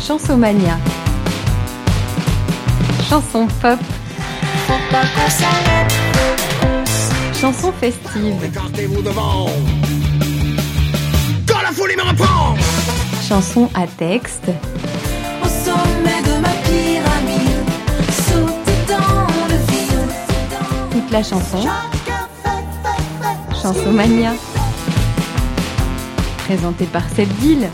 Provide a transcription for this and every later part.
Chansomania. Chanson pop. Chanson festive. Écartez-vous devant. Quand la folie me reprend. Chanson à texte. Au sommet de ma pyramide, sauter dans le vide. Toute la chanson. Chansomania. Présentée par cette ville.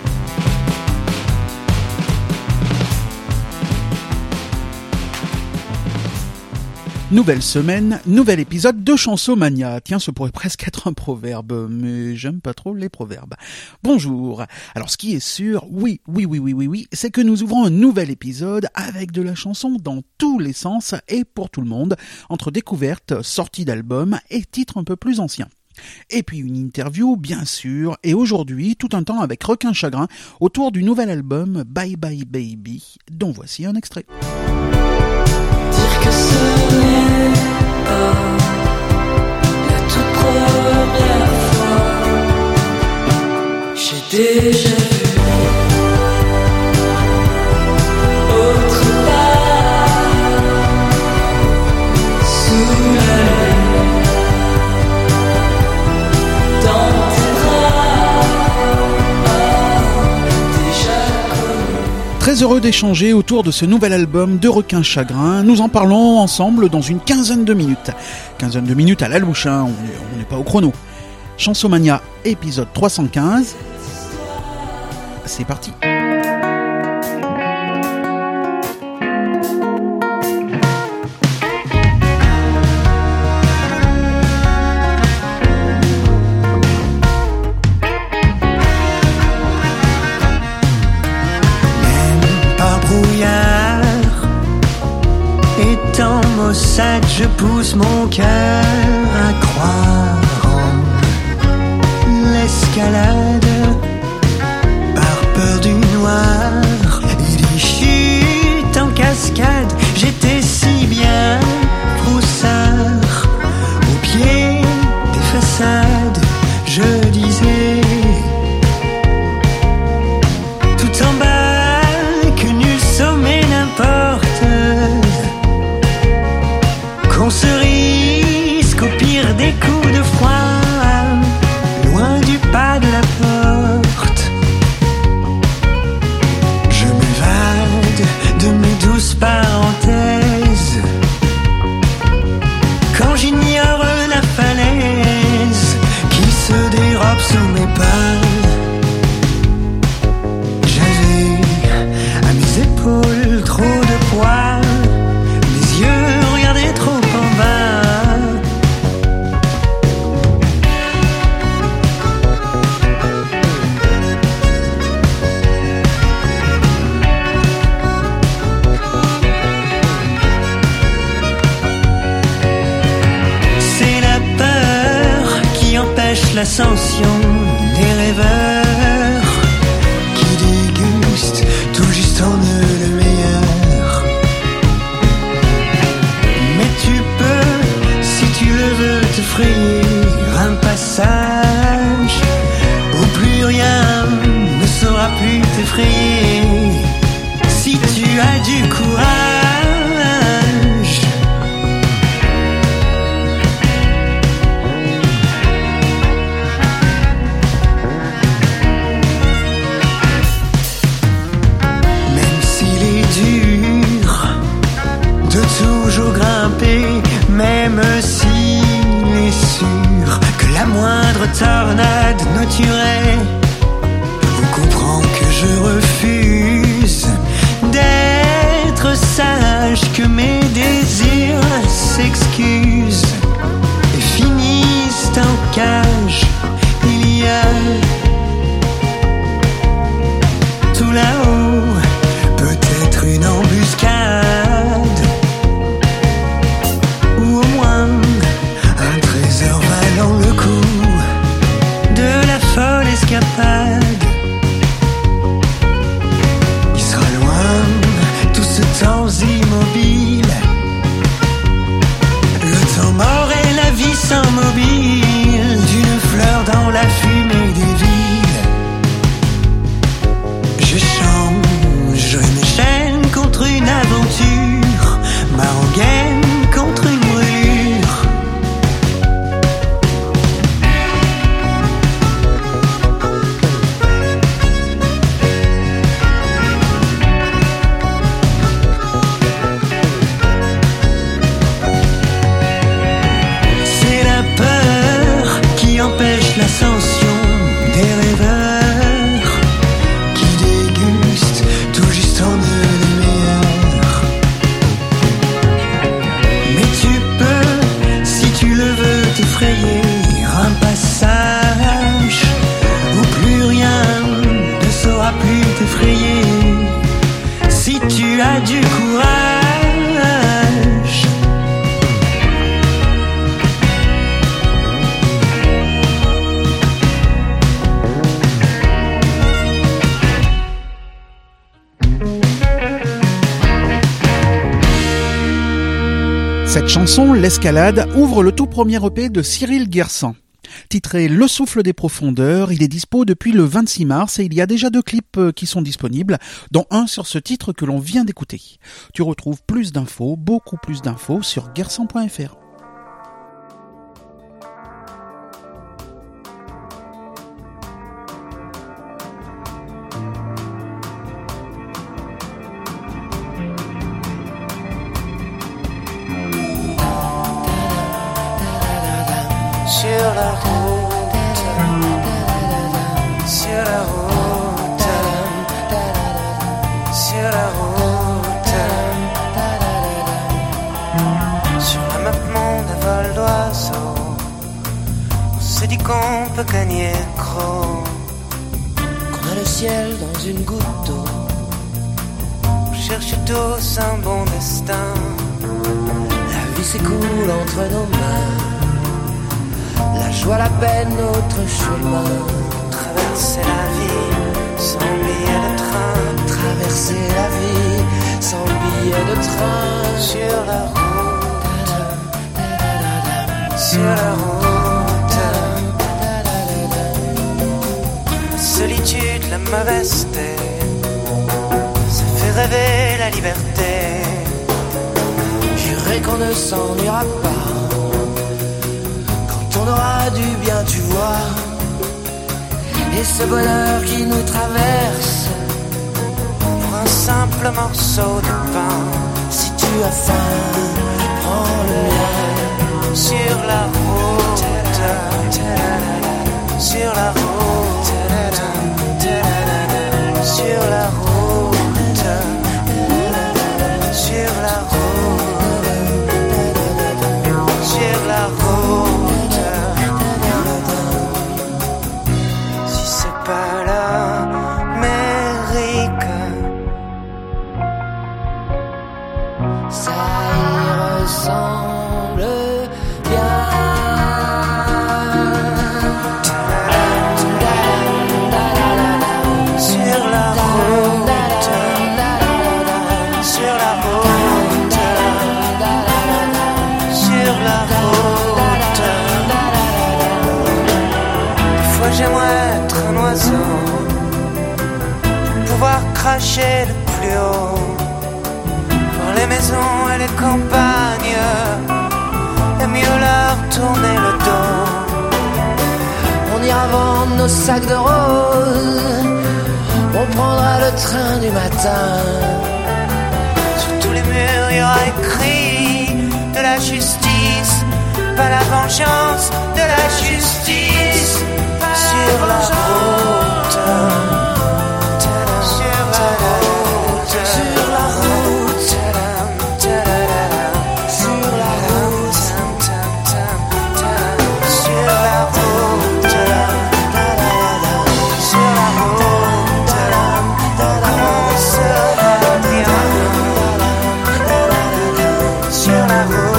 Nouvelle semaine, nouvel épisode de Chansomania. Tiens, ce pourrait presque être un proverbe, mais j'aime pas trop les proverbes. Bonjour. Alors, ce qui est sûr, oui, c'est que nous ouvrons un nouvel épisode avec de la chanson dans tous les sens et pour tout le monde, entre découvertes, sorties d'albums et titres un peu plus anciens. Et puis une interview, bien sûr, et aujourd'hui, tout un temps avec Requin Chagrin autour du nouvel album Bye Bye Baby, dont voici un extrait. Dire que ce n'est pas la toute première fois. J'ai déjà vu autre part sous la lune, dans tes bras, déjà connu. Très heureux d'échanger autour de ce nouvel album de Requin Chagrin. Nous en parlons ensemble dans une quinzaine de minutes. Quinzaine de minutes à la louche, hein, on n'est pas au chrono. Chansomania, épisode 315. C'est parti. Étant maussade, je pousse mon cœur à croire en l'escalade. Par peur du noir et des chutes en cascade, j'étais si bien froussard. Au pied des façades, je disais tout en bas que nul sommet n'importe. On se risque au pire des coups de froid, loin du pas de la porte. Je m'évade de mes douces parenthèses quand j'ignore la falaise qui se dérobe sous mes pas. J'avais à mes épaules trop de poids, mes yeux regardaient trop en bas. C'est la peur qui empêche l'ascension des rêveurs qui dégustent tout juste en eux le meilleur. Mais tu peux, si tu le veux, te frayer un passage où plus rien ne saura plus t'effrayer. Si tu as du courage, même s'il est dur de toujours grimper, même s'il est sûr que la moindre tornade nous tuerait, on comprend que je refuse d'être sage. Cette chanson, L'Escalade, ouvre le tout premier EP de Cyril Guersan. Titré Le souffle des profondeurs, il est dispo depuis le 26 mars et il y a déjà 2 clips qui sont disponibles, dont un sur ce titre que l'on vient d'écouter. Tu retrouves plus d'infos, beaucoup plus d'infos sur guersan.fr. Sur la route, sur la route, sur la route, sur l'abattement d'un vol d'oiseau, on se dit qu'on peut gagner gros, qu'on a le ciel dans une goutte d'eau, on cherche tous un bon destin, la vie s'écoule entre nos mains. La joie, la peine, notre chemin. Traverser la vie sans billet de train. Traverser la vie sans billet de train. Sur la route, sur la route. La solitude, la mauvaiseté, ça fait rêver la liberté. Jurez qu'on ne s'ennuiera pas. On aura du bien, tu vois. Et ce bonheur qui nous traverse, pour un simple morceau de pain. Si tu as faim, prends le mien. Sur la route, sur la route, sur la route, sur la route, sur la route. Pas l'Amérique, ça y ressemble bien. Sur la route, sur la route, sur la route. Des fois j'aimerais être un oiseau, pouvoir cracher le plus haut, voir les maisons et les campagnes, et mieux leur tourner le dos. On ira vendre nos sacs de roses, on prendra le train du matin. Sur tous les murs il y aura écrit de la justice, pas la vengeance, de la justice. Sur la route, sur la route, sur la route, sur la route, sur la route, sur la route, on sera bien. Sur la route.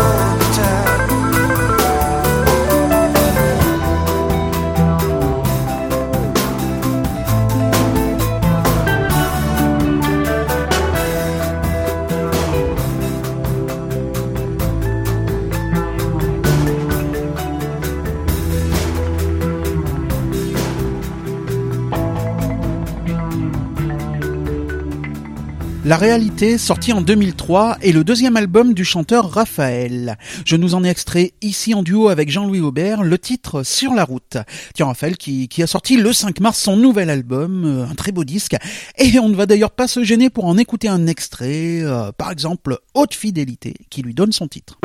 La réalité, sorti en 2003, est le deuxième album du chanteur Raphaël. Je nous en ai extrait ici en duo avec Jean-Louis Aubert, le titre Sur la route. Tiens, Raphaël qui a sorti le 5 mars son nouvel album, un très beau disque. Et on ne va d'ailleurs pas se gêner pour en écouter un extrait, par exemple Haute Fidélité, qui lui donne son titre.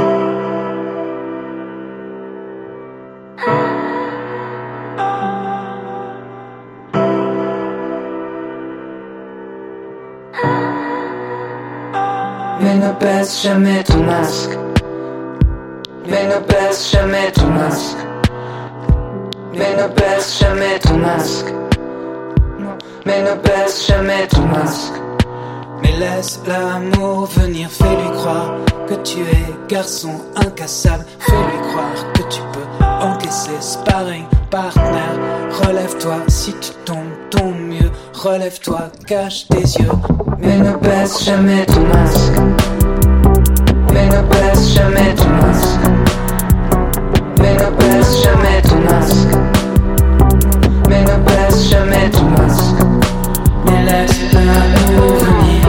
Mais ne baisse jamais ton masque. Mais ne baisse jamais ton masque. Mais ne baisse jamais ton masque. Mais ne baisse jamais ton masque. Mais laisse l'amour venir, fais-lui croire que tu es garçon incassable. Fais-lui croire que tu peux encaisser, sparring, partenaire. Relève-toi, si tu tombes, ton mieux. Relève-toi, cache tes yeux. Mais ne baisse jamais ton masque. Mais ne baisse jamais ton masque. Mais ne baisse jamais ton masque. Mais ne baisse jamais ton masque. Mais laisse l'amour venir.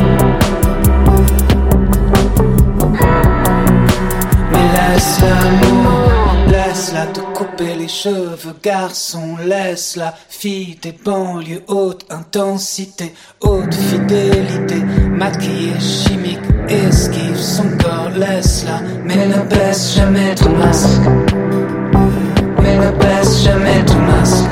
Mais laisse l'amour. Laisse-la te couper les cheveux, garçon. Laisse-la fille des banlieues, haute intensité, haute fidélité, maquillée, chimique, esquive son corps. Laisse-la, mais ne baisse jamais ton masque. Mais ne baisse jamais ton masque.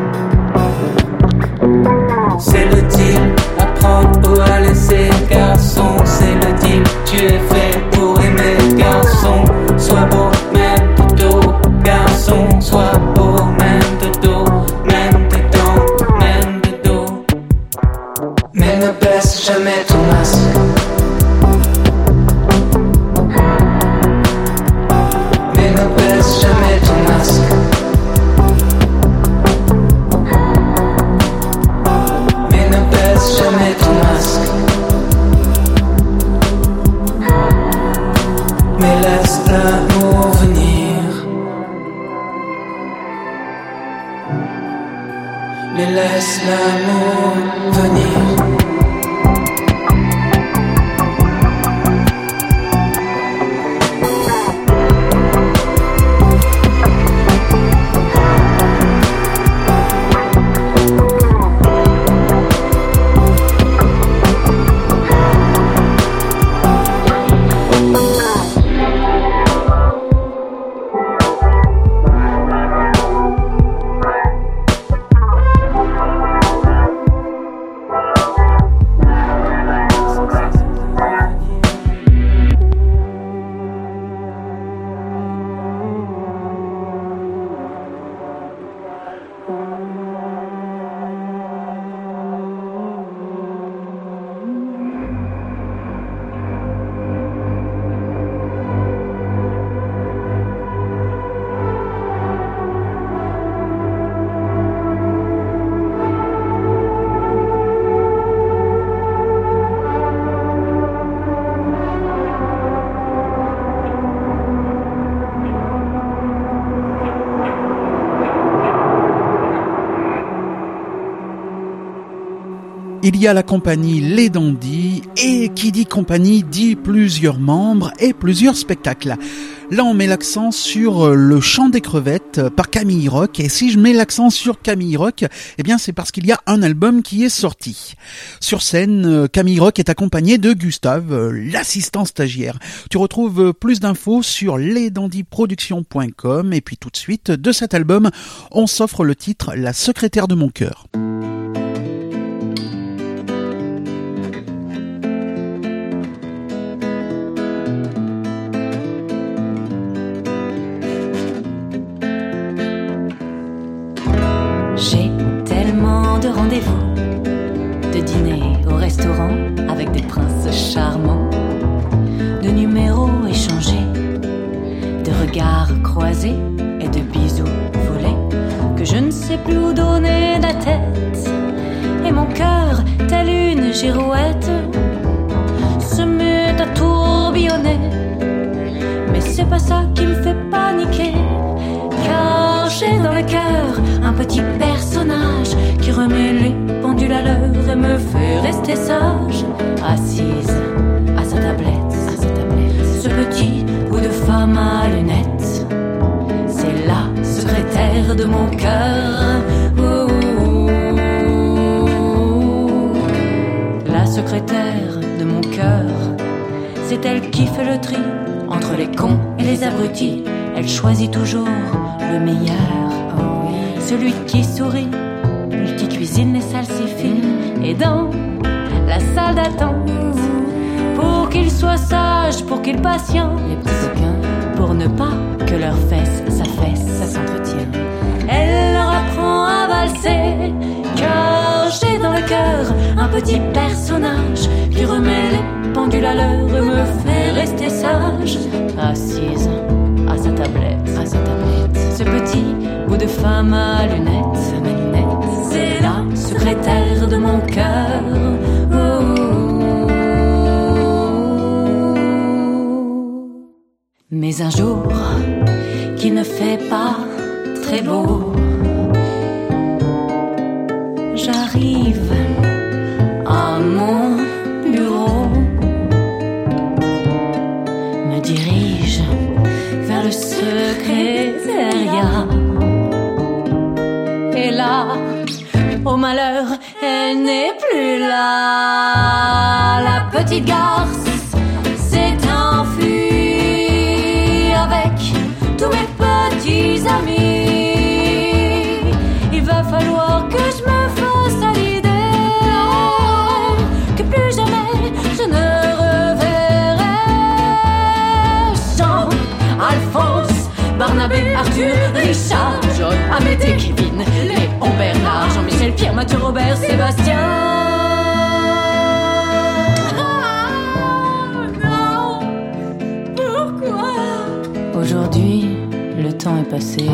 C'est le deal, apprendre ou à laisser, garçon. C'est le deal, tu es fait pour aimer, garçon. Sois beau, même de dos, garçon. Sois beau, même de dos, même de dents, même de dos. Mais ne baisse jamais ton masque. Mais ne baisse jamais ton masque. Mais ne baisse jamais ton masque. Mais laisse l'amour venir. Mais laisse l'amour venir. Il y a la compagnie Les Dandies, et qui dit compagnie dit plusieurs membres et plusieurs spectacles. Là, on met l'accent sur le chant des crevettes par Camille Rock, et si je mets l'accent sur Camille Rock, eh bien c'est parce qu'il y a un album qui est sorti. Sur scène, Camille Rock est accompagnée de Gustave, l'assistant stagiaire. Tu retrouves plus d'infos sur lesdandiesproduction.com, et puis tout de suite, de cet album, on s'offre le titre La secrétaire de mon cœur. J'ai tellement de rendez-vous, de dîners au restaurant avec des princes charmants, de numéros échangés, de regards croisés et de bisous volés, que je ne sais plus où donner la tête. Et mon cœur, tel une girouette, se met à tourbillonner. Mais c'est pas ça qui me fait paniquer, car j'ai dans le cœur un petit personnage qui remet les pendules à l'heure et me fait rester sage, assise à sa tablette. Ce petit bout de femme à lunettes, c'est la secrétaire de mon cœur. La secrétaire de mon cœur, c'est elle qui fait le tri entre les cons et les abrutis. Elle choisit toujours le meilleur, celui qui sourit, qui cuisine les salsifis. Et dans la salle d'attente, pour qu'ils soient sages, pour qu'ils patientent, les petits coquins, pour ne pas que leurs fesses s'affaissent, ça s'entretient. Elle leur apprend à valser, car j'ai dans le cœur un petit personnage qui remet les pendules à l'heure et me fait rester sage, assise à sa tablette. Ce petit bout de femme à lunettes, c'est la secrétaire de mon cœur. Mais un jour, qu'il ne fait pas très beau, j'arrive à mon bureau, me dirige vers le secrétariat. Et là, au malheur, elle n'est plus là. La petite garce s'est enfuie avec tous mes petits amis. Il va falloir que je me fasse à l'idée que plus jamais je ne reverrai Jean, Alphonse, Barnabé, Arthur, Richard, John, Amédée, Kevin, Léon, Bernard, Jean-Michel, Pierre, Mathieu, Robert, Sébastien. Non, pourquoi? Aujourd'hui, le temps est passé.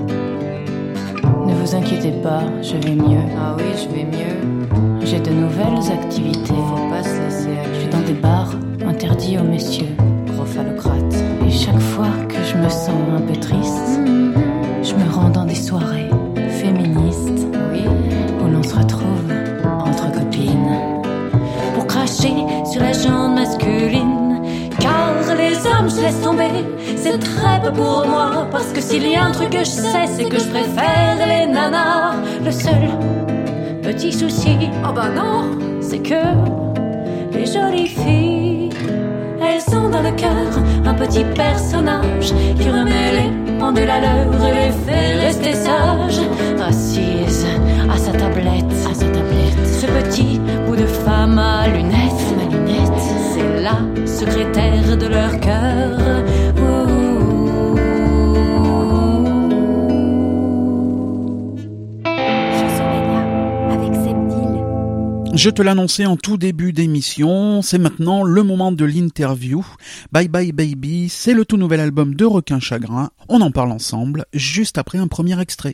Ne vous inquiétez pas, je vais mieux. Ah oui, je vais mieux. J'ai de nouvelles activités. Faut pas se laisser aller. Je suis dans des bars interdits aux messieurs. Gros phallocrate. Et chaque fois que je me sens un peu triste, je me rends dans des soirées féministes, Oui. où l'on se retrouve entre copines pour cracher sur la jambe masculine. Car les hommes, je laisse tomber, c'est très peu pour moi. Parce que s'il y a un truc que je sais, c'est que je préfère les nanas. Le seul petit souci, Oh bah non. c'est que les jolies filles, elles sont dans le cœur un petit personnage qui remet les pendules à l'heure et les fait rester sages. Assise à sa tablette, ce petit bout de femme à lunettes, c'est la secrétaire de leur cœur. Je te l'annonçais en tout début d'émission, c'est maintenant le moment de l'interview. Bye Bye Baby, c'est le tout nouvel album de Requin Chagrin. On en parle ensemble, juste après un premier extrait.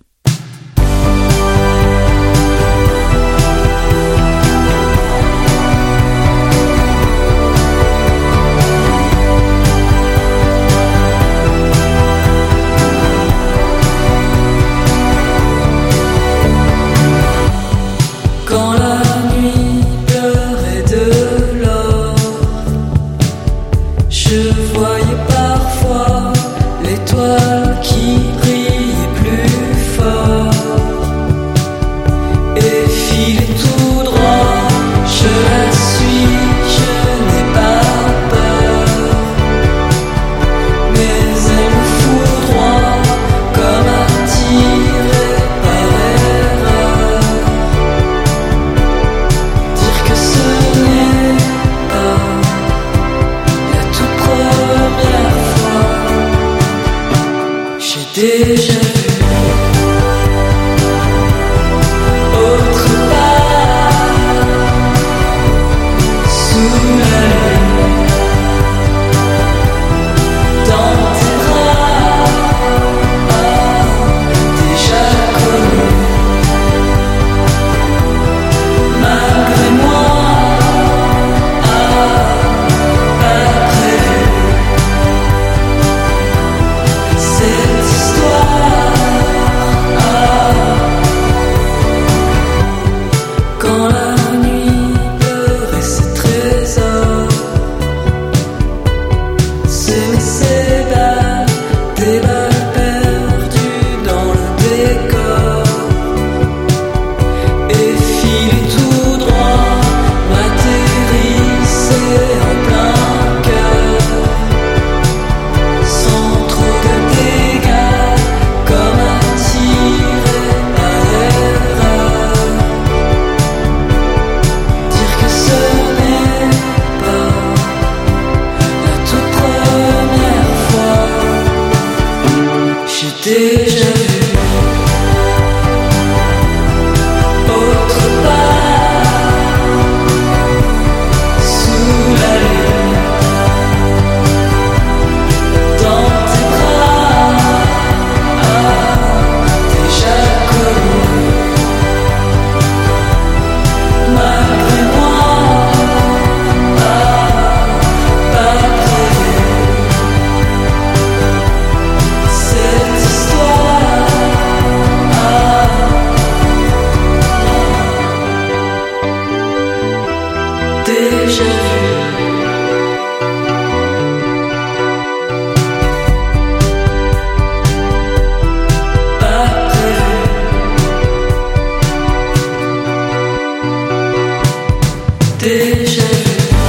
Quand la nuit pleurait de l'or, je voyais parfois l'étoile qui brillait plus fort. déjà vu.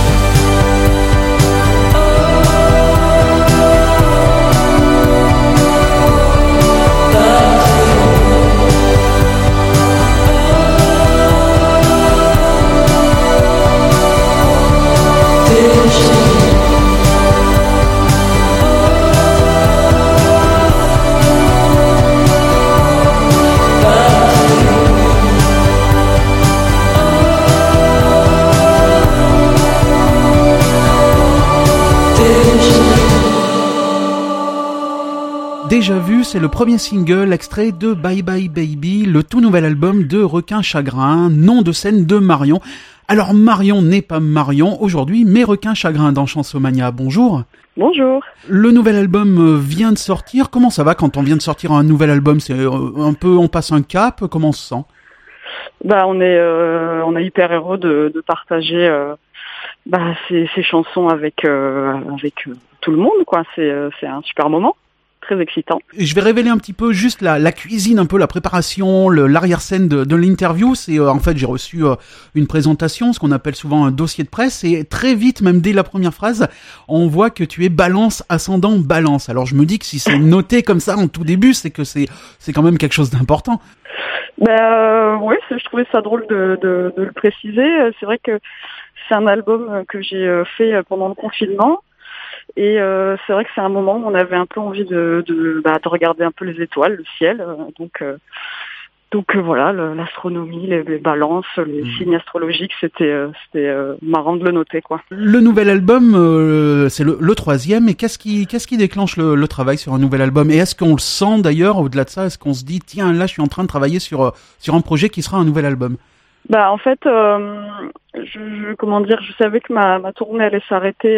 Déjà vu, c'est le premier single extrait de Bye Bye Baby, le tout nouvel album de Requin Chagrin, nom de scène de Marion. Alors Marion n'est pas Marion aujourd'hui, mais Requin Chagrin dans Chansomania. Bonjour. Bonjour. Le nouvel album vient de sortir. Comment ça va quand on vient de sortir un nouvel album? C'est un peu, on passe un cap. Comment on se sent? On est hyper heureux de partager ces chansons avec tout le monde, quoi. C'est un super moment. Très excitant. Et je vais révéler un petit peu juste la cuisine, un peu la préparation, l'arrière-scène de l'interview. C'est en fait j'ai reçu une présentation, ce qu'on appelle souvent un dossier de presse, et très vite, même dès la première phrase, on voit que tu es Balance ascendant Balance. Alors je me dis que si c'est noté comme ça en tout début, c'est que c'est quand même quelque chose d'important. Oui, je trouvais ça drôle de le préciser. C'est vrai que c'est un album que j'ai fait pendant le confinement. Et c'est vrai que c'est un moment où on avait un peu envie de regarder un peu les étoiles, le ciel. Donc voilà, l'astronomie, les balances, les signes astrologiques, c'était marrant de le noter, quoi. Le nouvel album, c'est le troisième. Et qu'est-ce qui déclenche le travail sur un nouvel album? Et est-ce qu'on le sent d'ailleurs, au-delà de ça, est-ce qu'on se dit tiens là je suis en train de travailler sur un projet qui sera un nouvel album? En fait, je savais que ma tournée allait s'arrêter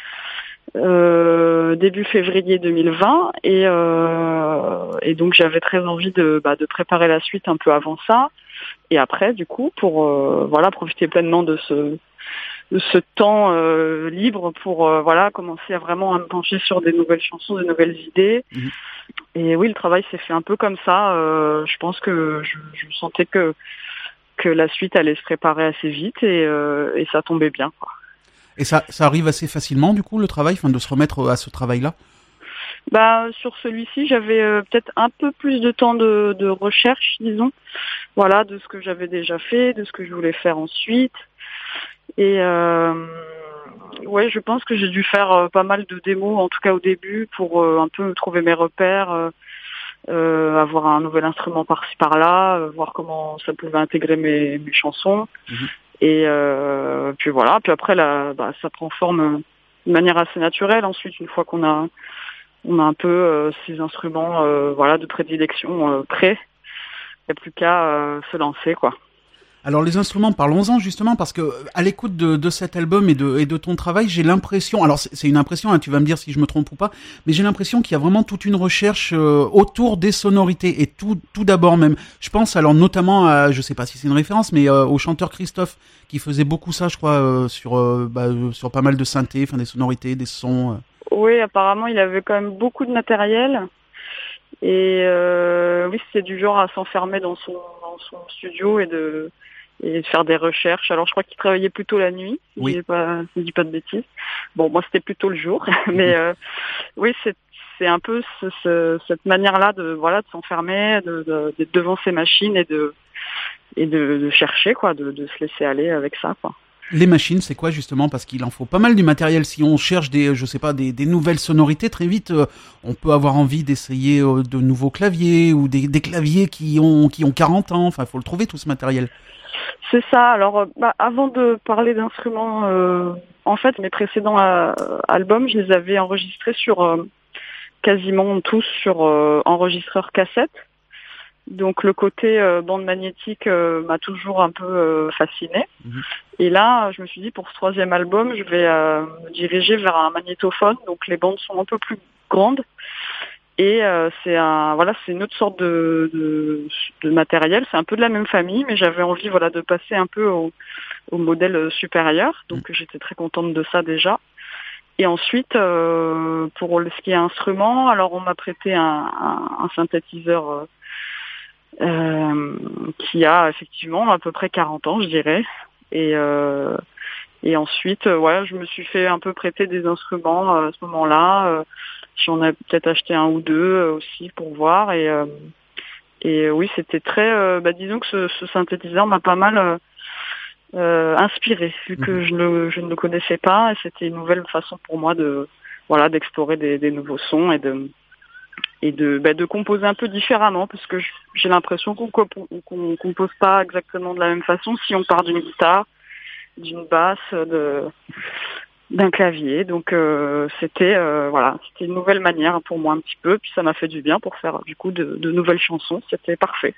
début février 2020 et donc j'avais très envie de préparer la suite un peu avant ça et après du coup pour profiter pleinement de ce temps libre pour commencer à vraiment me pencher sur des nouvelles chansons, des nouvelles idées. Et oui, le travail s'est fait un peu comme ça. Je pense que je sentais que la suite allait se préparer assez vite et ça tombait bien, quoi. Et ça arrive assez facilement, du coup, le travail, de se remettre à ce travail-là? Sur celui-ci, j'avais peut-être un peu plus de temps de recherche, disons. Voilà, de ce que j'avais déjà fait, de ce que je voulais faire ensuite. Et je pense que j'ai dû faire pas mal de démos, en tout cas au début, pour un peu trouver mes repères, avoir un nouvel instrument par-ci par-là, voir comment ça pouvait intégrer mes chansons. Et puis voilà, puis après ça prend forme de manière assez naturelle. Ensuite, une fois qu'on a un peu ces instruments de prédilection prêts, il n'y a plus qu'à se lancer, quoi. Alors les instruments, parlons-en justement, parce que à l'écoute de cet album et de ton travail, j'ai l'impression, alors c'est une impression, hein, tu vas me dire si je me trompe ou pas, mais j'ai l'impression qu'il y a vraiment toute une recherche autour des sonorités, et tout d'abord même. Je pense alors notamment à, je sais pas si c'est une référence, mais au chanteur Christophe, qui faisait beaucoup ça, je crois, sur pas mal de synthés, des sonorités, des sons. Oui, apparemment il avait quand même beaucoup de matériel, et oui, c'est du genre à s'enfermer dans son studio et de faire des recherches. Alors je crois qu'il travaillait plutôt la nuit, si je ne dis pas de bêtises. Bon, moi c'était plutôt le jour, mais oui, c'est un peu cette manière-là de s'enfermer, d'être devant ses machines et de chercher, quoi, de se laisser aller avec ça, quoi. Les machines, c'est quoi justement? Parce qu'il en faut pas mal du matériel. Si on cherche des nouvelles sonorités, très vite, on peut avoir envie d'essayer de nouveaux claviers ou des claviers qui ont 40 ans. Enfin, faut le trouver tout ce matériel. C'est ça. Alors, avant de parler d'instruments, en fait, mes précédents albums, je les avais enregistrés sur quasiment tous sur enregistreur cassette. Donc le côté bande magnétique m'a toujours un peu fascinée. Et là, je me suis dit, pour ce troisième album, je vais me diriger vers un magnétophone. Donc les bandes sont un peu plus grandes. Et c'est une autre sorte de matériel. C'est un peu de la même famille, mais j'avais envie de passer un peu au modèle supérieur. Donc j'étais très contente de ça déjà. Et ensuite, pour ce qui est instrument, alors on m'a prêté un synthétiseur qui a effectivement à peu près 40 ans, je dirais. Et Et ensuite, je me suis fait un peu prêter des instruments à ce moment-là. J'en ai peut-être acheté un ou deux aussi pour voir. Et oui, c'était très... disons que ce synthétiseur m'a pas mal inspiré, vu que je ne le connaissais pas. Et c'était une nouvelle façon pour moi d'explorer des nouveaux sons et de composer un peu différemment, parce que j'ai l'impression qu'on compose pas exactement de la même façon si on part d'une guitare, d'une basse, d'un clavier. Donc c'était une nouvelle manière pour moi un petit peu, puis ça m'a fait du bien pour faire du coup de nouvelles chansons. C'était parfait.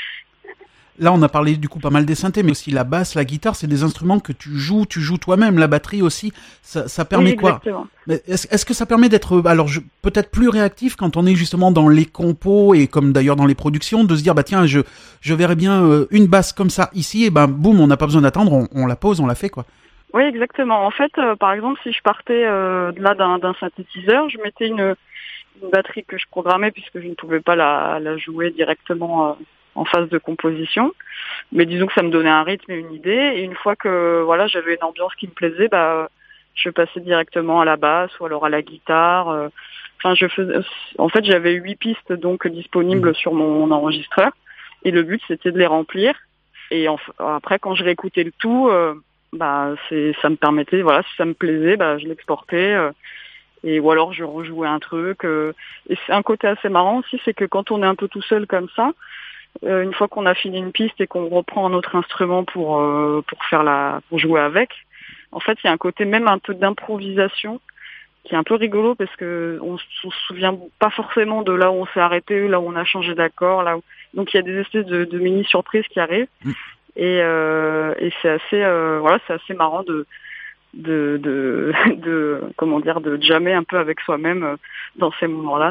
Là, on a parlé du coup pas mal des synthés, mais aussi la basse, la guitare, c'est des instruments que tu joues toi-même. La batterie aussi, ça permet quoi ? Mais est-ce que ça permet d'être, peut-être plus réactif quand on est justement dans les compos et comme d'ailleurs dans les productions, de se dire tiens, je verrais bien une basse comme ça ici, et boum, on n'a pas besoin d'attendre, on la pose, on la fait quoi. Oui, exactement. En fait, par exemple, si je partais d'un synthétiseur, je mettais une batterie que je programmais puisque je ne pouvais pas la jouer directement en phase de composition, mais disons que ça me donnait un rythme et une idée, et une fois que j'avais une ambiance qui me plaisait, je passais directement à la basse ou alors à la guitare. J'avais 8 pistes donc disponibles sur mon enregistreur, et le but c'était de les remplir, et après quand je réécoutais le tout, ça me permettait, si ça me plaisait, je l'exportais, ou alors je rejouais un truc, et c'est un côté assez marrant aussi, c'est que quand on est un peu tout seul comme ça, une fois qu'on a fini une piste et qu'on reprend un autre instrument pour jouer avec, en fait, il y a un côté même un peu d'improvisation qui est un peu rigolo, parce que on se souvient pas forcément de là où on s'est arrêté, là où on a changé d'accord, donc il y a des espèces de mini surprises qui arrivent, et c'est assez marrant de jammer un peu avec soi-même dans ces moments-là.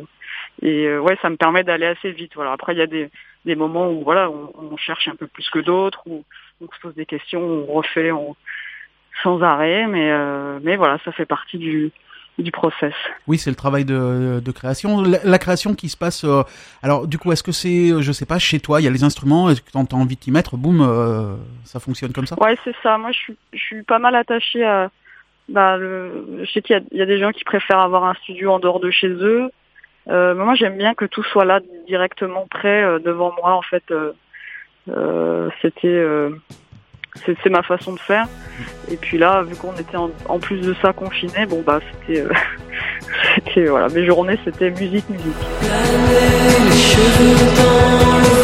Ça me permet d'aller assez vite. Après, il y a des moments où on cherche un peu plus que d'autres, où on se pose des questions, on refait sans arrêt, mais ça fait partie du process. Oui, c'est le travail de création. La création qui se passe... alors, du coup, est-ce que c'est, je sais pas, chez toi, il y a les instruments, est-ce que tu as envie de t'y mettre, boum, ça fonctionne comme ça ? Ouais, c'est ça. Moi, je suis pas mal attachée à... je sais qu'il y a des gens qui préfèrent avoir un studio en dehors de chez eux. Moi, j'aime bien que tout soit là, directement prêt, devant moi, en fait. C'est ma façon de faire. Et puis là, vu qu'on était en plus de ça confinés, c'était mes journées, c'était musique. Les cheveux dans le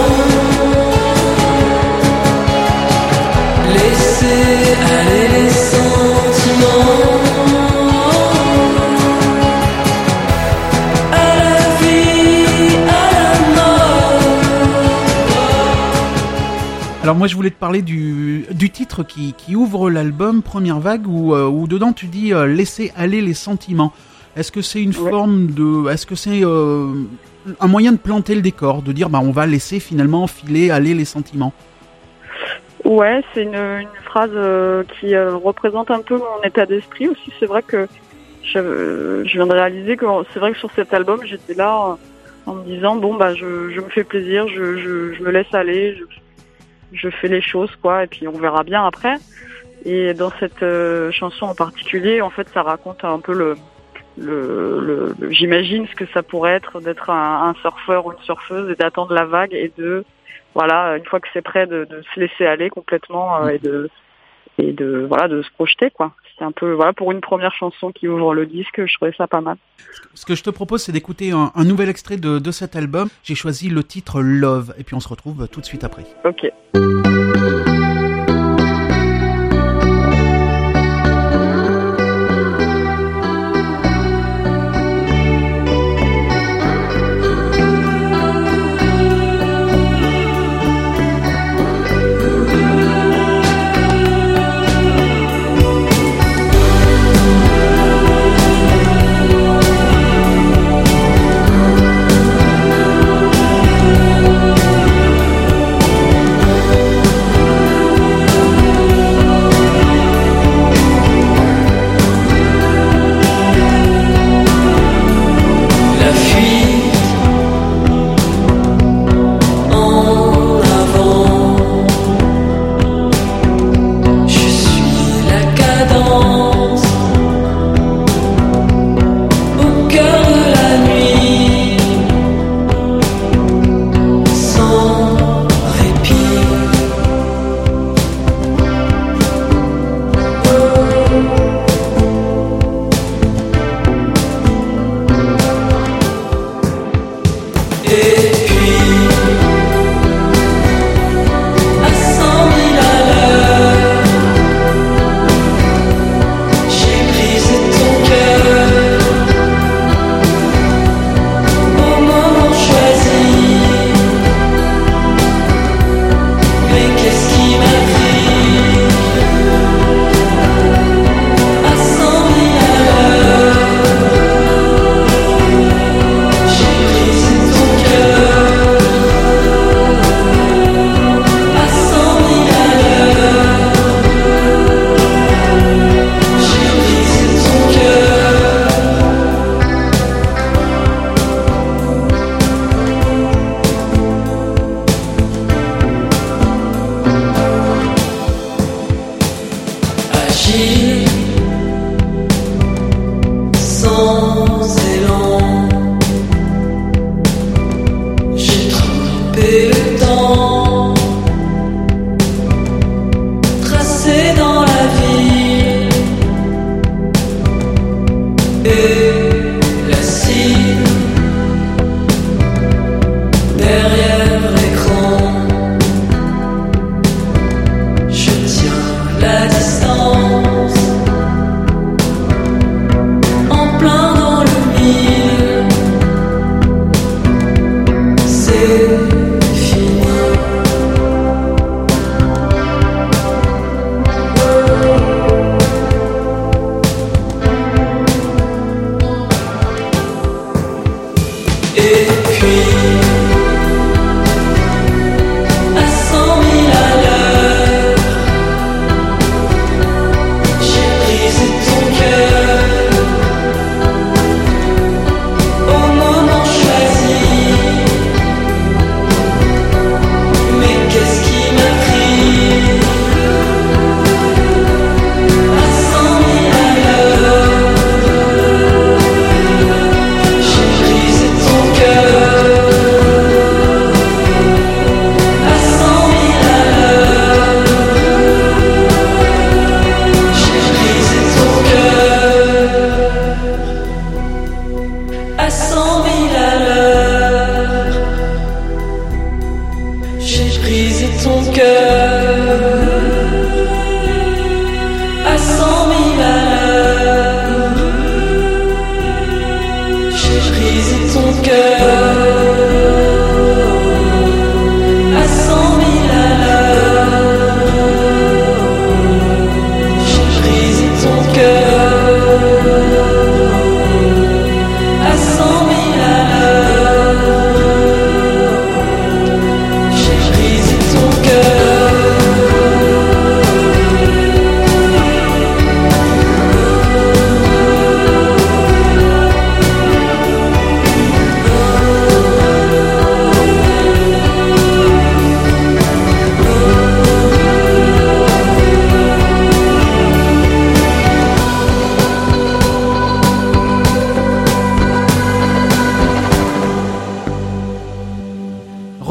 vent, laisser aller les sentiments. Alors moi je voulais te parler du titre qui ouvre l'album Première Vague, où dedans tu dis laisser aller les sentiments. Est-ce que c'est une forme de... Est-ce que c'est un moyen de planter le décor, de dire on va laisser finalement filer aller les sentiments? Ouais, c'est une phrase qui représente un peu mon état d'esprit aussi. C'est vrai que je viens de réaliser que c'est vrai que sur cet album j'étais là en me disant je me fais plaisir, je me laisse aller, je fais les choses et puis on verra bien après. Et dans cette chanson en particulier, en fait, ça raconte un peu j'imagine ce que ça pourrait être d'être un surfeur ou une surfeuse et d'attendre la vague et une fois que c'est prêt de se laisser aller complètement et de se projeter C'est un peu pour une première chanson qui ouvre le disque, je trouvais ça pas mal. Ce que je te propose, c'est d'écouter un nouvel extrait de cet album. J'ai choisi le titre Love et puis on se retrouve tout de suite après. Ok.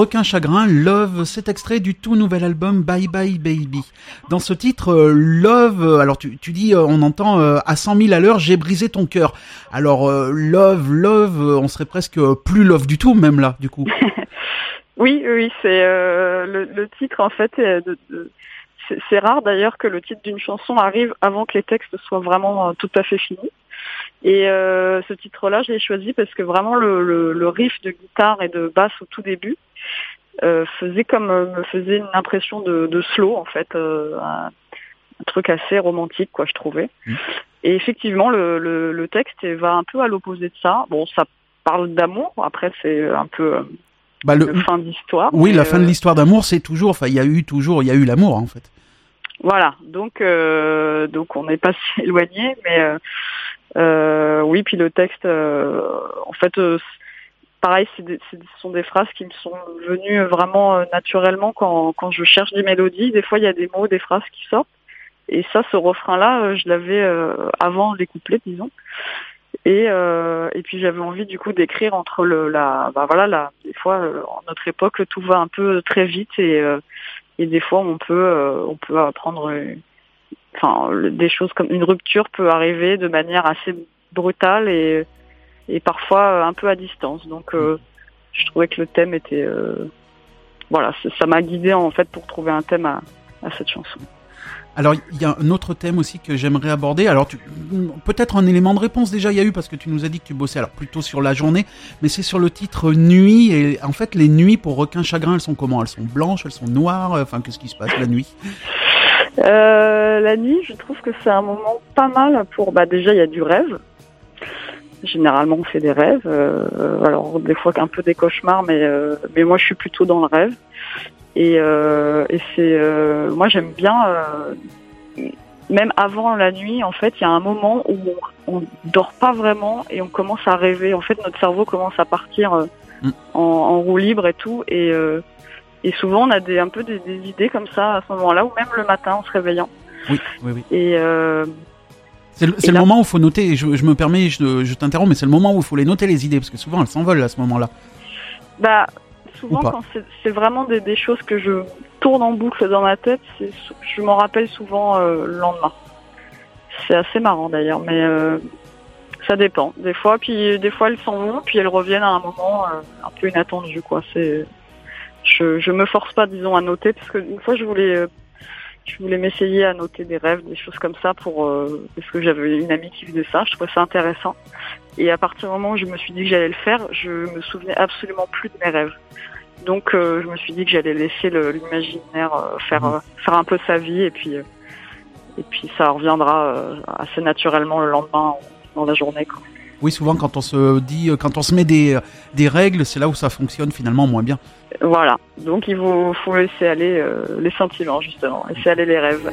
Requin Chagrin, Love, cet extrait du tout nouvel album Bye Bye Baby. Dans ce titre, Love, alors tu dis, on entend à 100 000 à l'heure, j'ai brisé ton cœur. Alors Love, on serait presque plus Love du tout même là, du coup. Oui, c'est le titre en fait. C'est rare d'ailleurs que le titre d'une chanson arrive avant que les textes soient vraiment tout à fait finis. Et ce titre-là, je l'ai choisi parce que vraiment le riff de guitare et de basse au tout début me faisait une impression de slow en fait, un truc assez romantique quoi, je trouvais. Et effectivement, le texte va un peu à l'opposé de ça. Bon, ça parle d'amour. Après, c'est un peu la fin d'histoire. Oui, la fin de l'histoire d'amour, c'est toujours. Enfin, il y a eu l'amour en fait. Voilà. Donc on n'est pas si éloigné, mais oui, puis le texte, en fait, pareil, ce sont des phrases qui me sont venues vraiment naturellement quand je cherche des mélodies. Des fois, il y a des mots, des phrases qui sortent. Et ça, ce refrain-là, je l'avais avant les couplets, disons. Et puis j'avais envie du coup d'écrire entre des fois, en notre époque, tout va un peu très vite et des fois on peut apprendre. Des choses comme une rupture peut arriver de manière assez brutale et parfois un peu à distance. Donc je trouvais que le thème était ça m'a guidée en fait pour trouver un thème à cette chanson. Alors il y a un autre thème aussi que j'aimerais aborder. Alors peut-être un élément de réponse déjà il y a eu parce que tu nous as dit que tu bossais alors plutôt sur la journée, mais c'est sur le titre Nuit. Et en fait les nuits pour Requin Chagrin, elles sont comment? Elles sont blanches, elles sont noires, enfin qu'est-ce qui se passe la nuit? La nuit, je trouve que c'est un moment pas mal pour. Déjà, il y a du rêve. Généralement, on fait des rêves. Alors, des fois, un peu des cauchemars, mais moi, je suis plutôt dans le rêve. Et c'est. Moi, j'aime bien. Même avant la nuit, en fait, il y a un moment où on dort pas vraiment et on commence à rêver. En fait, notre cerveau commence à partir en roue libre et tout. Et souvent, on a un peu des idées comme ça à ce moment-là, ou même le matin en se réveillant. Oui. Et c'est le moment où il faut noter, et je me permets, je t'interromps, mais c'est le moment où il faut les noter les idées, parce que souvent elles s'envolent à ce moment-là. Souvent, quand c'est vraiment des choses que je tourne en boucle dans ma tête, je m'en rappelle souvent le lendemain. C'est assez marrant d'ailleurs, mais ça dépend. Des fois elles s'en vont, puis elles reviennent à un moment un peu inattendu, quoi. Je me force pas, disons, à noter, parce que une fois je voulais m'essayer à noter des rêves, des choses comme ça parce que j'avais une amie qui faisait ça, je trouvais ça intéressant. Et à partir du moment où je me suis dit que j'allais le faire, je me souvenais absolument plus de mes rêves. Donc je me suis dit que j'allais laisser l'imaginaire faire un peu sa vie et puis ça reviendra assez naturellement le lendemain dans la journée, quoi. Oui, souvent quand on se met des règles, c'est là où ça fonctionne finalement moins bien. Voilà, donc il faut laisser aller les sentiments, justement, laisser aller les rêves.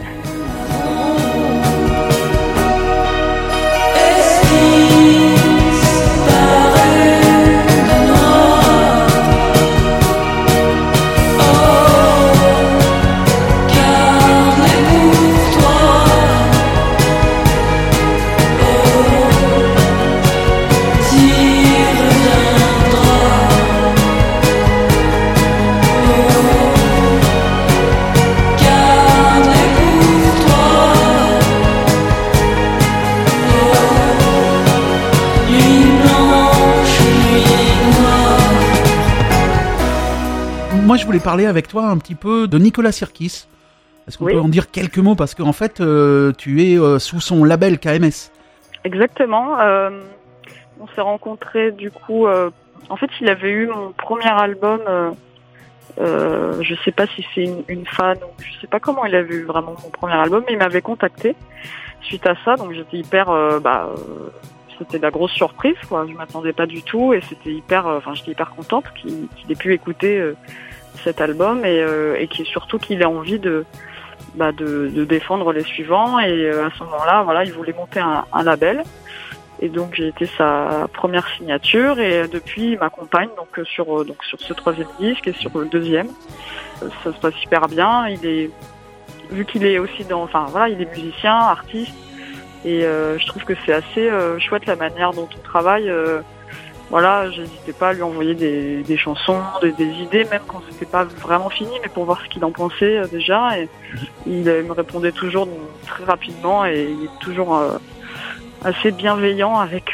Moi, je voulais parler avec toi un petit peu de Nicolas Sirkis. Est-ce qu'on peut en dire quelques mots? Parce qu'en fait, tu es sous son label KMS. Exactement. On s'est rencontrés, du coup... en fait, il avait eu mon premier album... je sais pas si c'est une fan ou... Je sais pas comment il avait eu vraiment mon premier album, mais il m'avait contacté suite à ça. Donc, j'étais hyper... c'était la grosse surprise, quoi. Je m'attendais pas du tout et c'était j'étais hyper contente qu'il ait pu écouter cet album et surtout qu'il ait envie de défendre les suivants. Et à ce moment-là, voilà, il voulait monter un label. Et donc j'ai été sa première signature et depuis il m'accompagne donc sur ce troisième disque et sur le deuxième. Ça se passe super bien. Vu qu'il est aussi il est musicien, artiste. Et je trouve que c'est assez chouette la manière dont on travaille. voilà, j'hésitais pas à lui envoyer des chansons, des idées, même quand c'était pas vraiment fini, mais pour voir ce qu'il en pensait déjà. Et il me répondait toujours très rapidement et il est toujours assez bienveillant avec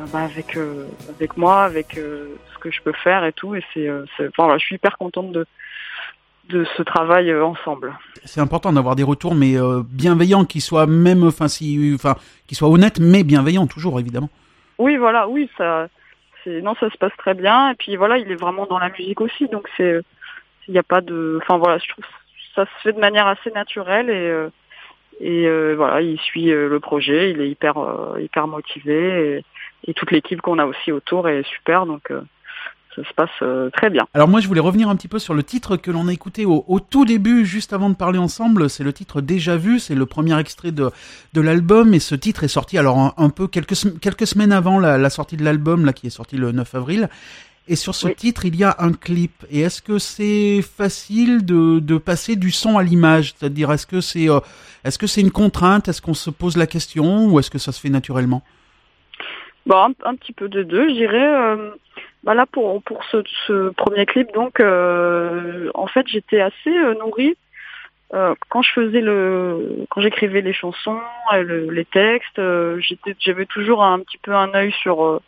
moi, avec ce que je peux faire et tout. Et voilà, je suis hyper contente de ce travail ensemble. C'est important d'avoir des retours, mais bienveillants, qui soient même, qui soient honnêtes, mais bienveillants toujours, évidemment. Oui, voilà, oui, ça se passe très bien. Et puis voilà, il est vraiment dans la musique aussi, donc il n'y a pas de, enfin voilà, je trouve ça se fait de manière assez naturelle et voilà, il suit le projet, il est hyper motivé et toute l'équipe qu'on a aussi autour est super, donc ça se passe très bien. Alors moi je voulais revenir un petit peu sur le titre que l'on a écouté au tout début, juste avant de parler ensemble. C'est le titre Déjà Vu, c'est le premier extrait de l'album, et ce titre est sorti alors un peu quelques semaines avant la sortie de l'album, là, qui est sorti le 9 avril. Et sur ce titre, il y a un clip. Et est-ce que c'est facile de passer du son à l'image? C'est-à-dire, est-ce que c'est une contrainte? Est-ce qu'on se pose la question, ou est-ce que ça se fait naturellement? Bon, un petit peu de deux, je dirais. Là, pour ce premier clip, donc, en fait, j'étais assez nourrie quand j'écrivais les chansons, les textes. J'avais toujours un petit peu un œil sur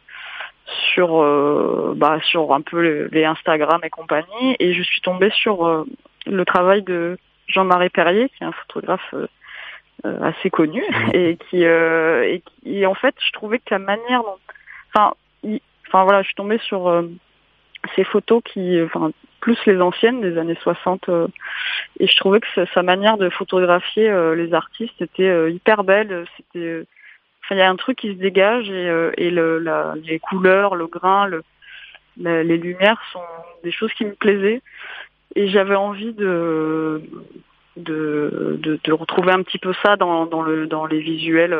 un peu les Instagram et compagnie, et je suis tombée sur le travail de Jean-Marie Perrier, qui est un photographe assez connu, et qui en fait, je trouvais que la manière dont, voilà, je suis tombée sur ces photos plus les anciennes des années 60, et je trouvais que sa manière de photographier les artistes était hyper belle. C'était il y a un truc qui se dégage, et les couleurs, le grain, les lumières sont des choses qui me plaisaient, et j'avais envie de retrouver un petit peu ça dans les visuels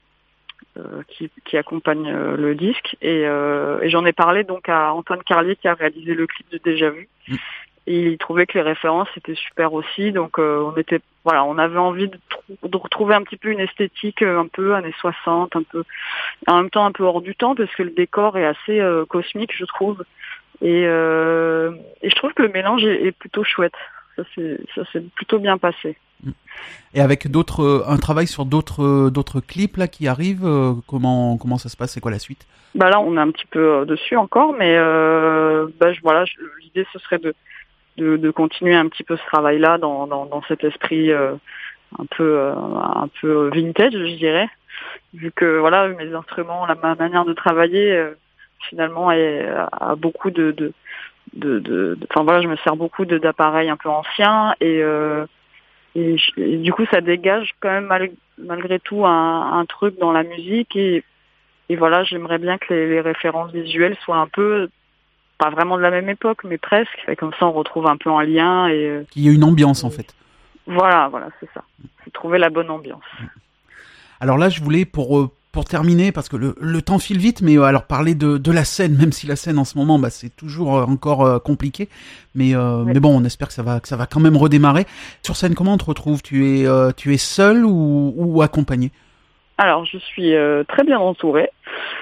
qui accompagnent le disque, et j'en ai parlé donc à Antoine Carlier, qui a réalisé le clip de Déjà Vu. Et il trouvait que les références étaient super aussi, donc on avait envie de retrouver un petit peu une esthétique un peu années 60, un peu, en même temps un peu hors du temps, parce que le décor est assez cosmique, je trouve, et je trouve que le mélange est plutôt chouette. Ça s'est plutôt bien passé. Et avec un travail sur d'autres clips là qui arrivent, comment ça se passe? C'est quoi la suite? Là, on est un petit peu dessus encore, mais l'idée ce serait de continuer un petit peu ce travail-là dans cet esprit un peu vintage, je dirais, vu que voilà, mes instruments, ma manière de travailler finalement a beaucoup je me sers beaucoup d'appareils un peu anciens, et du coup ça dégage quand même malgré tout un truc dans la musique, et voilà, j'aimerais bien que les références visuelles soient un peu, pas vraiment de la même époque, mais presque, et comme ça on retrouve un peu un lien, et qu'il y ait une ambiance en fait. Voilà, c'est ça. C'est trouver la bonne ambiance. Alors là, je voulais pour terminer, parce que le temps file vite, mais alors parler de la scène, même si la scène en ce moment, c'est toujours encore compliqué, mais bon, on espère que ça va quand même redémarrer. Sur scène, comment on te retrouve? Tu es seul ou accompagné? Alors, je suis très bien entourée.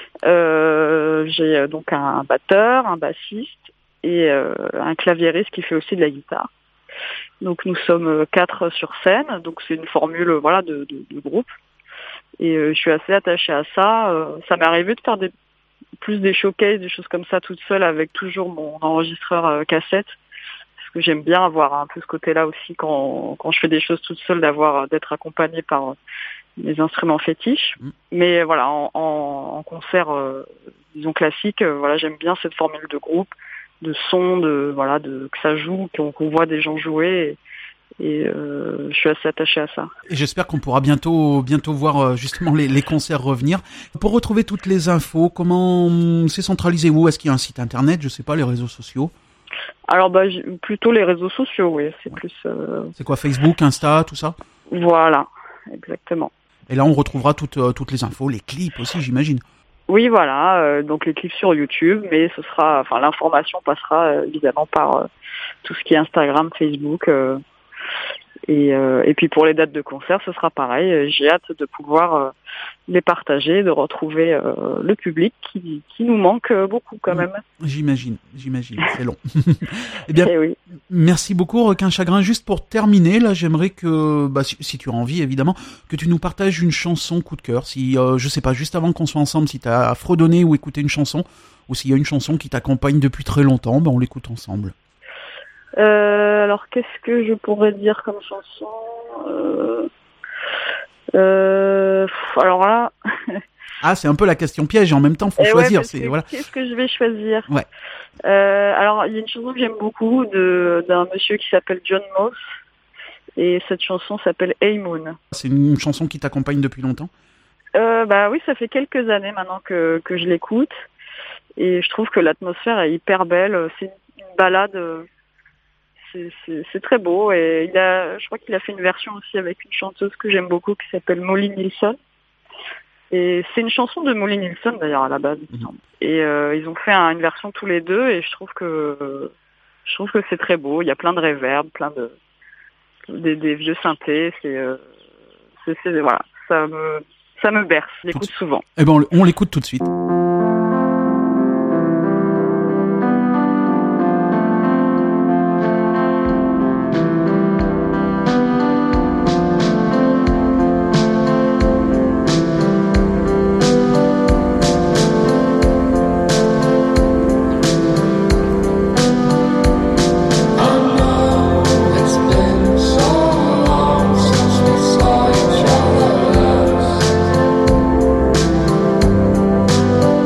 J'ai donc un batteur, un bassiste et un claviériste qui fait aussi de la guitare. Donc nous sommes 4 sur scène, donc c'est une formule de groupe. Et je suis assez attachée à ça. Ça m'est arrivé de faire plus des showcases, des choses comme ça toute seule, avec toujours mon enregistreur cassette, parce que j'aime bien avoir un peu ce côté-là aussi quand je fais des choses toute seule, d'être accompagnée par mes instruments fétiches. Mais voilà, en concert, disons classique, j'aime bien cette formule de groupe, de son, que ça joue, qu'on voit des gens jouer. Et je suis assez attachée à ça. Et j'espère qu'on pourra bientôt voir justement les concerts revenir. Pour retrouver toutes les infos, comment c'est centralisé où? Est-ce qu'il y a un site internet? Je sais pas, les réseaux sociaux? Alors plutôt les réseaux sociaux, oui. C'est plus. C'est quoi, Facebook, Insta, tout ça? Voilà, exactement. Et là, on retrouvera toutes les infos, les clips aussi, j'imagine. Oui, voilà. Donc les clips sur YouTube, mais l'information passera évidemment par tout ce qui est Instagram, Facebook. Et puis pour les dates de concert, ce sera pareil. J'ai hâte de pouvoir les partager, de retrouver le public qui nous manque beaucoup quand même. J'imagine, c'est long. Eh bien, oui. Merci beaucoup Requin Chagrin. Juste pour terminer, là, j'aimerais que, si tu as envie évidemment, que tu nous partages une chanson coup de cœur. Si, je sais pas, juste avant qu'on soit ensemble, si tu as fredonné ou écouté une chanson, ou s'il y a une chanson qui t'accompagne depuis très longtemps, on l'écoute ensemble. Alors, qu'est-ce que je pourrais dire comme chanson alors là... Ah, c'est un peu la question piège et en même temps, faut choisir. Voilà. Qu'est-ce que je vais choisir? Ouais. Alors, il y a une chanson que j'aime beaucoup d'un monsieur qui s'appelle John Moss. Et cette chanson s'appelle Hey Moon. C'est une chanson qui t'accompagne depuis longtemps? Oui, ça fait quelques années maintenant que je l'écoute. Et je trouve que l'atmosphère est hyper belle. C'est une balade... C'est très beau et je crois qu'il a fait une version aussi avec une chanteuse que j'aime beaucoup qui s'appelle Molly Nilsson. Et c'est une chanson de Molly Nilsson d'ailleurs à la base. Et ils ont fait une version tous les deux et je trouve que c'est très beau. Il y a plein de reverb, des vieux synthés. Voilà, ça me berce. Je l'écoute souvent. Eh ben on l'écoute tout de suite. Saw each other last.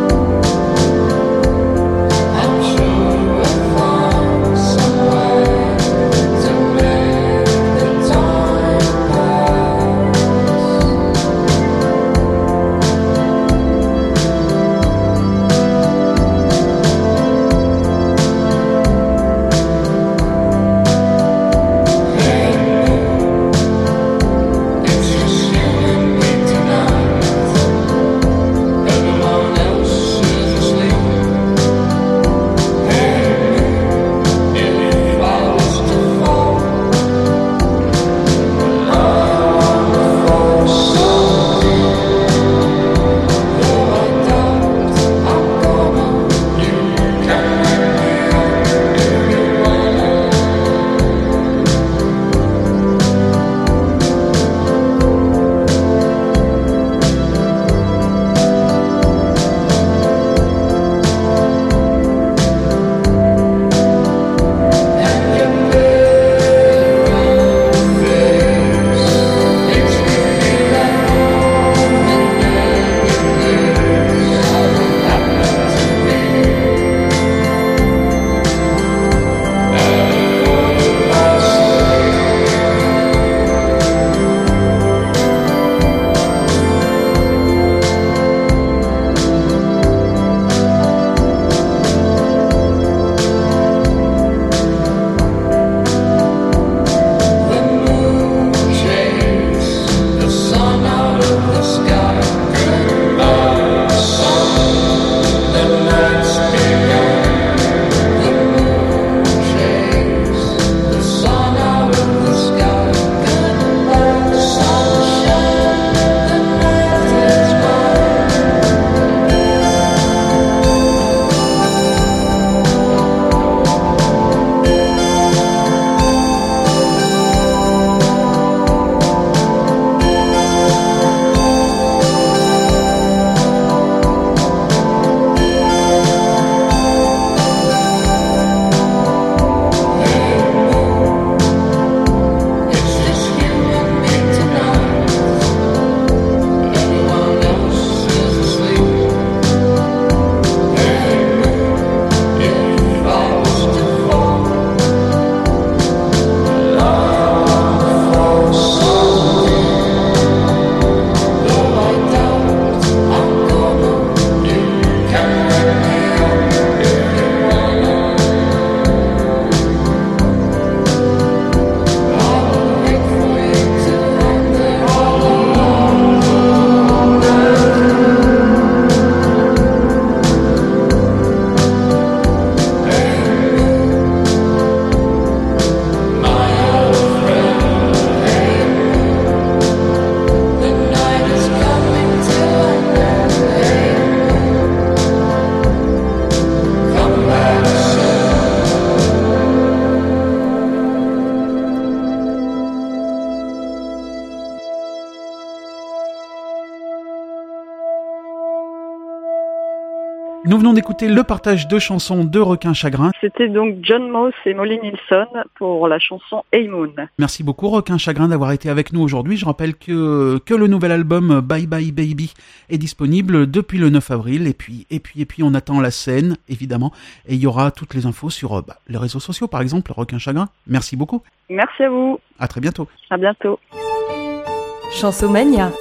Nous venons d'écouter le partage de chansons de Requin Chagrin. C'était donc John Moss et Molly Nilsson pour la chanson Hey Moon. Merci beaucoup Requin Chagrin d'avoir été avec nous aujourd'hui. Je rappelle que le nouvel album Bye Bye Baby est disponible depuis le 9 avril. Et puis on attend la scène, évidemment. Et il y aura toutes les infos sur les réseaux sociaux, par exemple, Requin Chagrin. Merci beaucoup. Merci à vous. À très bientôt. À bientôt. Chansomania.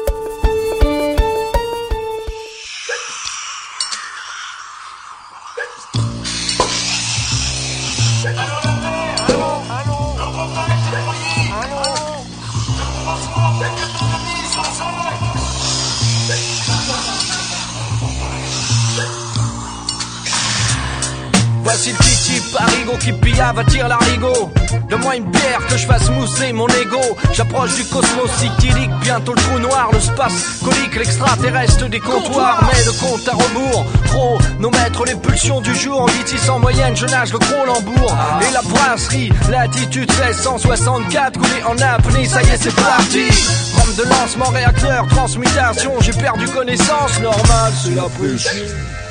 Voici le petit type Arrigo qui pillave, attire l'arigot. Donne-moi une bière que je fasse mousser mon ego. J'approche du cosmos cyclique, bientôt le trou noir, le space colique, l'extraterrestre des comptoirs. Mais le compte à rebours, chronomètre, les pulsions du jour. 8-6 en moyenne, je nage le Cronenbourg. Et la brasserie, latitude 1664, coulé en apnée, ça y est c'est parti. Rampe de lancement, réacteur, transmutation, j'ai perdu connaissance, normal c'est la péché.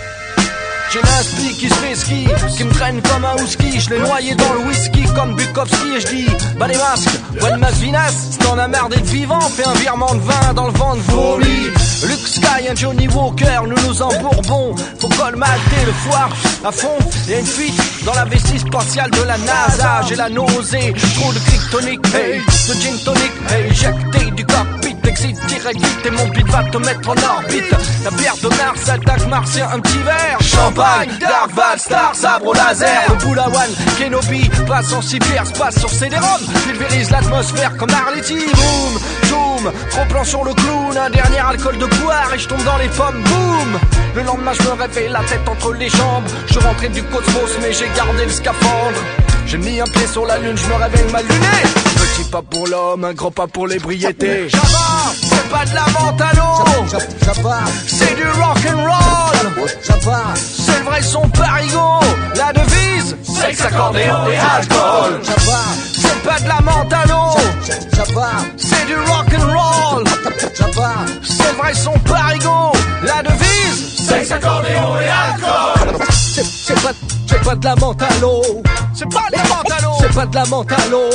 J'ai l'inspi qui se fait ski, qui me traîne comme un husky. Je l'ai noyé dans le whisky comme Bukowski. Et je dis, bah les masques, ouais le masque vinasse. Si t'en as marre d'être vivant, fais un virement de vin dans le vent de vomi. Luke Sky, un Johnny Walker, nous en Bourbon. Faut colmater le foire à fond. Y'a une fuite dans la vessie spatiale de la NASA. J'ai la nausée, trop de kryptonique, hey, de gin tonic, hey, éjecté du cockpit. Exit direct vite et mon beat va te mettre en orbite. La bière de Mars attaque martien, un petit verre. Champagne, Dark Val, Star, sabre au laser. Le Boulawan, Kenobi, passe en cyberspace sur CD-ROM. Pulvérise l'atmosphère comme Arletty. Boom, zoom, gros plan sur le clown. Un dernier alcool de poire et je tombe dans les pommes. Boom. Le lendemain je me réveille la tête entre les jambes. Je rentrais du cosmos mais j'ai gardé le scaphandre. J'ai mis un pied sur la lune, je me réveille mal luné. Petit pas pour l'homme, un gros pas pour l'ébriété. Java, c'est pas de la menthe à l'eau. C'est du rock'n'roll. C'est le vrai son parigot. La devise, sexe, accordéon et alcool. C'est pas de la menthe à l'eau. C'est du rock'n'roll. C'est le vrai son parigot. La devise, sexe, accordéon et alcool. C'est pas de la menthe à l'eau. C'est pas de la menthe à l'eau. C'est pas de la menthe à l'eau.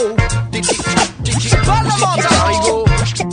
C'est pas de la menthe à l'eau.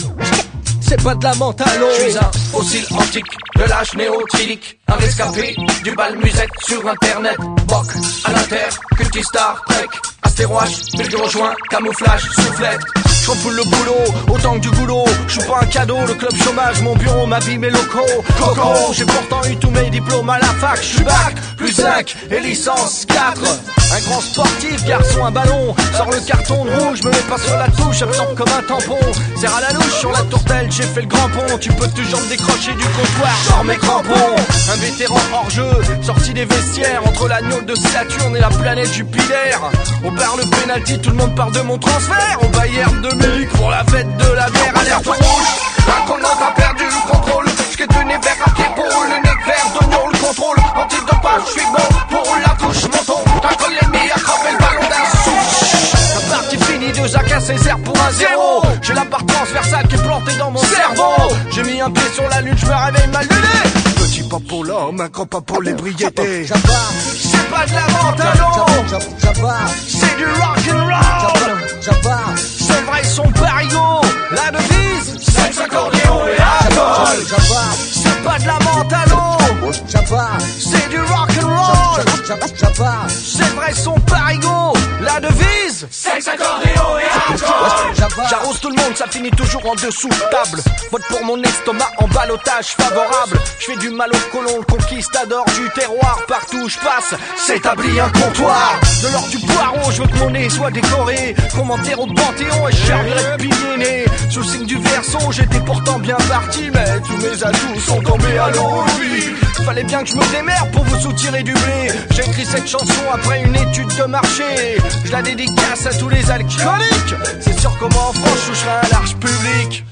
C'est pas de la menthe à l'eau. Je suis un fossile antique de l'âge néotrilique. Un rescapé du bal musette sur internet. Boc à l'inter, cultistar, trek. Astéroche, bulgure rejoint, camouflage, soufflette. J'enfoule le boulot, autant que du goulot. Je suis pas un cadeau, le club chômage, mon bureau, ma vie, mes locaux. Coco, j'ai pourtant eu tous mes diplômes à la fac. Je suis bac, plus 5 et licence 4. Un grand sportif, garçon, un ballon. Sors le carton de rouge, me mets pas sur la touche, absorbe comme un tampon. Serre à la louche sur la tourtelle, j'ai fait le grand pont. Tu peux toujours me décrocher du comptoir, sors mes crampons. Un vétéran hors jeu, sorti des vestiaires. Entre l'agneau de Saturne et la planète Jupiter. Au bar le penalty, tout le monde parle de mon transfert. Au Bayern de Munich pour la fête de la bière. Alerte rouge, un commandant a perdu le contrôle. J'qu'ai tenu vers à pied pour le nez vert d'oignon. Le contrôle, antidopage, j'suis bon pour la touche. Menton, un col l'ennemi a crampé le ballon d'un souche. La partie finie, 2 AK Césaire pour 1-0. J'ai la barre transversale qui est plantée dans mon cerveau. J'ai mis un pied sur la lune, j'me réveille mal luné. Petit pas pour l'homme, un grand pas pour l'ébriété. C'est pas de la menthe à l'eau. C'est du rock'n'roll. C'est le vrai son parigot. La devise, sexe, accordéon et alcool. C'est pas de la menthe à l'eau. C'est du rock'n'roll. C'est le vrai son parigot. La devise, sexe, accordéon et alcool. J'arrose tout le monde, ça finit toujours en dessous de table. Vote pour mon estomac en ballottage favorable. Je fais du mal au colon, le conquistador du terroir. Partout où je passe, s'établit un comptoir. De l'or du poireau, je veux que mon nez soit décoré. Qu'on m'enterre au Panthéon et je servirai de pilier né. Sous le signe du Verseau, j'étais pourtant bien parti. Mais tous mes atouts sont tombés à l'eau. Fallait bien que je me démerde pour vous soutirer du blé. J'ai écrit cette chanson après une étude de marché. Je la dédicace à tous les alcooliques. C'est sûr comment en France je toucherai un large public.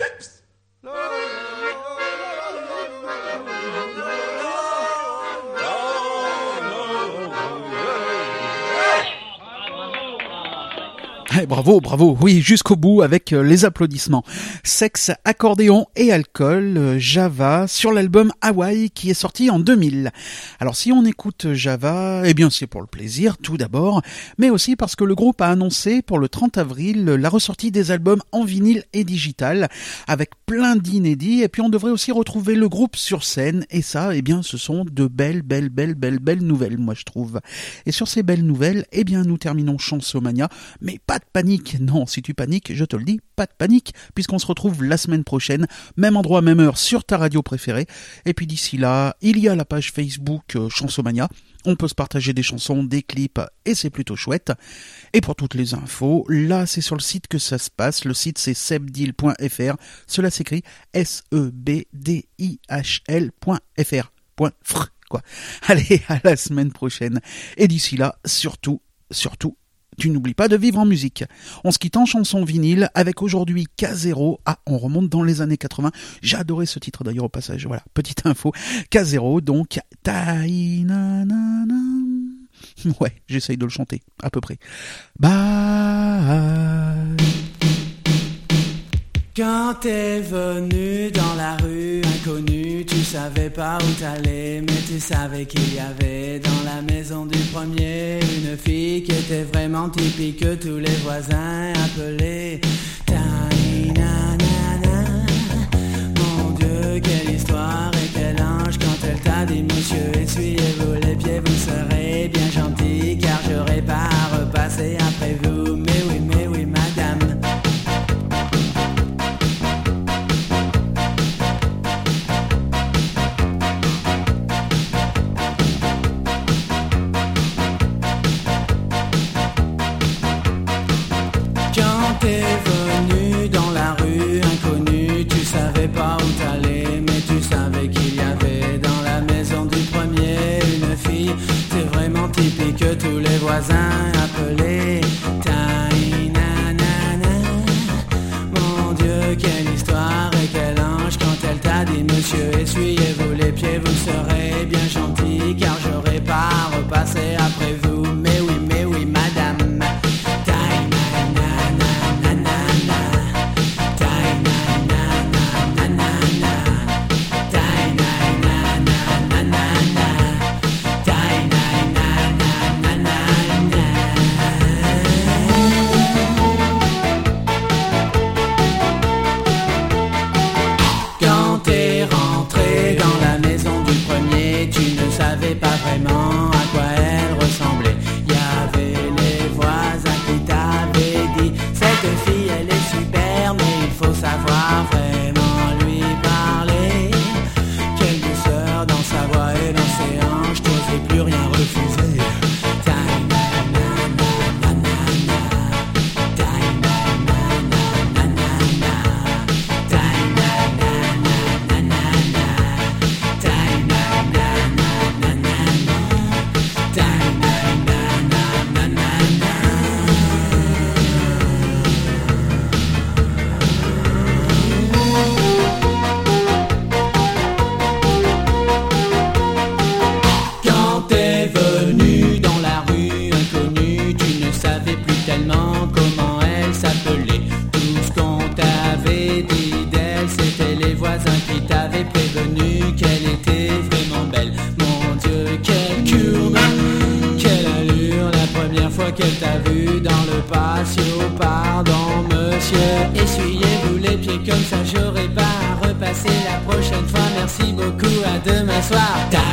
bravo, oui, jusqu'au bout avec les applaudissements. Sexe, accordéon et alcool, Java, sur l'album Hawaii qui est sorti en 2000. Alors si on écoute Java, eh bien c'est pour le plaisir tout d'abord, mais aussi parce que le groupe a annoncé pour le 30 avril la ressortie des albums en vinyle et digital, avec plein d'inédits, et puis on devrait aussi retrouver le groupe sur scène, et ça, eh bien ce sont de belles nouvelles, moi je trouve. Et sur ces belles nouvelles, eh bien nous terminons Chansomania, mais pas de panique, non, si tu paniques, je te le dis, pas de panique, puisqu'on se retrouve la semaine prochaine, même endroit, même heure, sur ta radio préférée, et puis d'ici là, il y a la page Facebook Chansomania, on peut se partager des chansons, des clips, et c'est plutôt chouette. Et pour toutes les infos, là c'est sur le site que ça se passe, le site c'est sebdil.fr, cela s'écrit sebdihl.fr. Quoi. Allez, à la semaine prochaine. Et d'ici là, surtout, tu n'oublies pas de vivre en musique. On se quitte en chanson vinyle avec aujourd'hui K0. Ah, on remonte dans les années 80. J'ai adoré ce titre d'ailleurs au passage. Voilà, petite info. K0, donc Taïnanana. Ouais, j'essaye de le chanter, à peu près. Bye. Quand t'es venu dans la rue inconnue, tu savais pas où t'allais, mais tu savais qu'il y avait dans la maison du premier une fille qui était vraiment typique que tous les voisins appelaient Taïnanana. Mon Dieu, quelle histoire et quel ange quand elle t'a dit monsieur, essuyez-vous les pieds, vous serez bien gentil car j'aurai pas à repasser après vous. Mais oui, madame. T'es venu dans la rue inconnue, tu savais pas où t'allais, mais tu savais qu'il y avait dans la maison du premier une fille. C'est vraiment typique que tous les voisins appelaient Taïnanana. Mon Dieu, quelle histoire et quel ange quand elle t'a dit monsieur, essuyez-vous les pieds, vous serez bien gentil car j'aurai pas à repasser après vous. Mais oui, madame. Pas vraiment à quoi elle ressemblait. Il y avait les voisins qui t'avaient dit cette fille elle est super, mais il faut savoir vraiment lui parler. Quelle douceur dans sa voix et dans ses hanches, t'osais plus rien refuser. Comment elle s'appelait. Tout ce qu'on t'avait dit d'elle, c'était les voisins qui t'avaient prévenu qu'elle était vraiment belle. Mon Dieu, quelle courbe, quelle allure, la première fois qu'elle t'a vu dans le patio. Pardon monsieur, essuyez-vous les pieds comme ça, j'aurai pas à repasser la prochaine fois. Merci beaucoup, à demain soir.